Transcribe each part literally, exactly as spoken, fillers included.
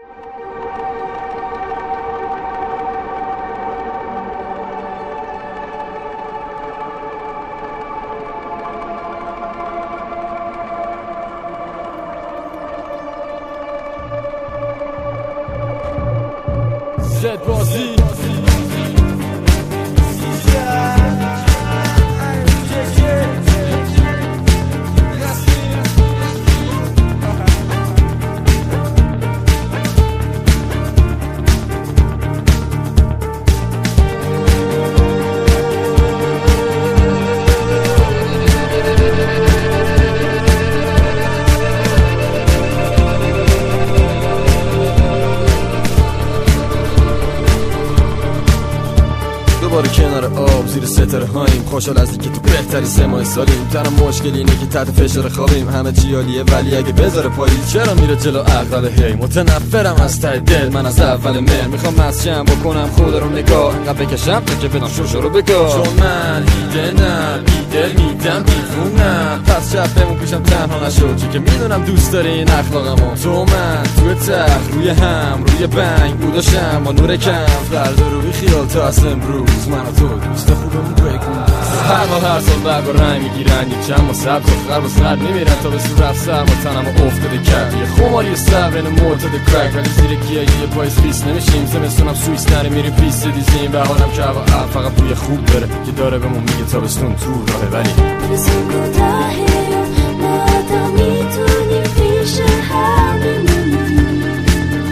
زد بازی دوباره کنار آب زیر ستاره هاییم، خوشحال از اینکه تو بهتری سه ماه سالیم. تنها مشکل اینه که تحت فشار خوابیم، همه چی عالیه ولی اگه بذاره پاییز چرا میره جلو عقل؟ هی متنفرم از ته دل، من از اول مهر میخوام مسجم بکنم خدا رو نگاه، اینقدر بکشم تا که بدم شوشو رو بگاه. چون من ایده نه بیدل میدم دیوونم، پس شب بمون پیشم تنها نشو، چون که میدونم دوست داری این اخلاقمو. تو من تو تخت روی هم روی بنگ بوداشم با نور کم، فردا روی خیال تا از امروز من و تو دوست خوبمون بگو. هر ما هر سال برگ و رنگ میگیرن، یک چند ما سبز و خرب و سرد میمیرن تا به صورت رفت سر ما تنم و افتاده کرد یه خماری سر این معتاد کرک، ولی زیر گیه یه پایز پیس نمیشیم. زمستونم سویس نره میریم پیس دیزیم، بهارم که هوا اب فقط بوی خوب داره که داره بهمون میگه تابستون تو راهه. ولی برسون کوتاهه ما تا میتونیم پیش هم بمونیم،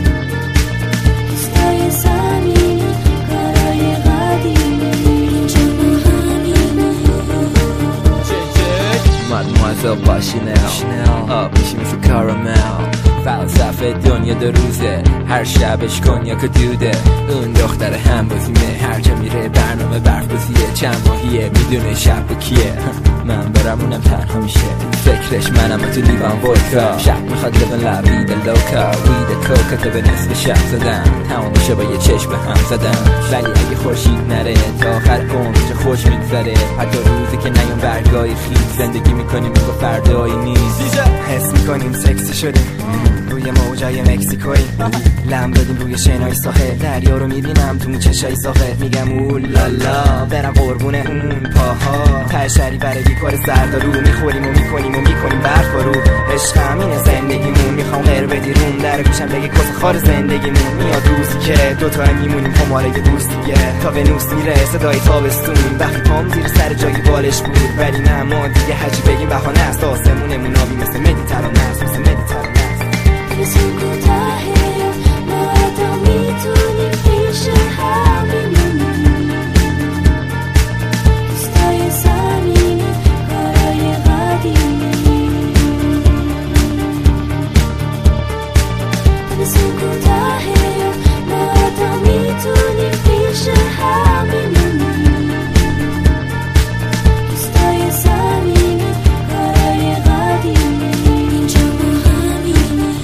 دوستای زمینی کارای قدیمی اینجا ما همینه. Mademoiselle با شنل آب میشی مثل کارامل، فلسفه دنیا دو روزه، هر شبش کنیاک و دوده. اون دختر هم بازیمه، هر جا میره برنامه برف بازیه. چند ماهیه میدونه شب با کیه، من برم اونم تنها میشه. فکرش منم تو لیوان ودکا، شب میخواد لبن لبید لوکا، وید کوکت به نصف شب زدن، تمام میشه با یه چشم به هم زدن. ولی اگه خورشید نره تا آخر عمر چه خوش میگذره، حتی روزی که نیام برگای خیز زندگی میکنیم میگو فردایی نیست. حس میکنیم سکسی شدیم روی موجای مکزیکویی، لم دادیم روی شنای ساحل، دریا رو میبینم تو چشای ساحل، میگم اولالا برم قربون اون پاها. تشری برای کار زرد رو میخوریم و میکنیم و میکنیم برف رو. عشق همینه زندگیمون، میخوام غیر بدی روم در گوشم بگی کس خار زندگیمون. میاد روزی که دوتا میمونیم خماره دوستیه، تا ونوس میره صدای تابستون، وقتی پام زیر سر جایی بالش بود. ولی نه ما دیگه هرچی بگیم بهانه است، آسمونمون آبی مثل مدیترانه است، مثل مدیترانه است. برسون کوتاهه ما تا میتونیم پیش هم بمونیم، دوستای زمینی کارای قدیمی. برسون کوتاهه ما تا میتونیم پیش هم بمونیم، دوستای زمینی کارای قدیمی اینجا ما همینه.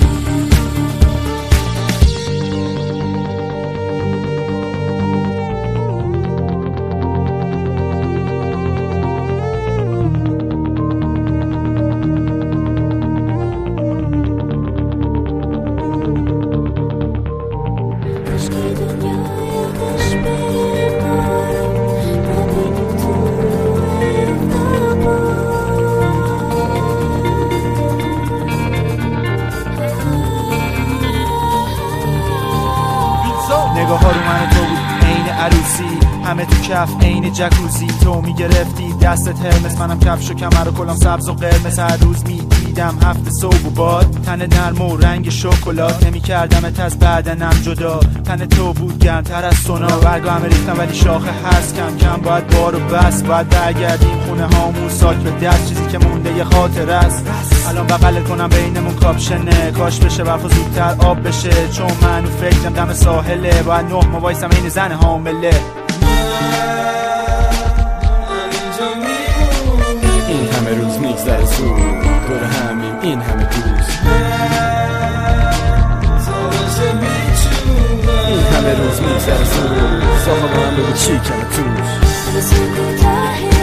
عشقی دنیای عشق بره بارم، نبینیم تو افتابا. نگاه ها رو من و تو بود عین عروسی، همه تو کف عین جکوزی. تو میگرفتی دستت هرمس، منم کفش و کمر و کلام سبز و قرمز. هر روز میدیدم هفت صبح و باد، تن نرم و رنگ شکلات، نمیکردمت از بدنم جدا. تن تو بود گرمتر از سونا، برگا همه ریختم ولی شاخه هست کم کم. باید بار و بس، باید برگردیم خونه هامون ساک به دست، چیزی که مونده یه خاطر است. الان بغلت کنم بینمون کاپشنه، کاش بشه برف و زودتر آب بشه. چون من و فکرم دم ساحله، باید نه ما وایسم این زن حامله. این همه روز میگذره زود، دور همیم این همه دوست. این همه روز میگذره زود، صاحب من بگو چی کمه توش. برسون کوتاهه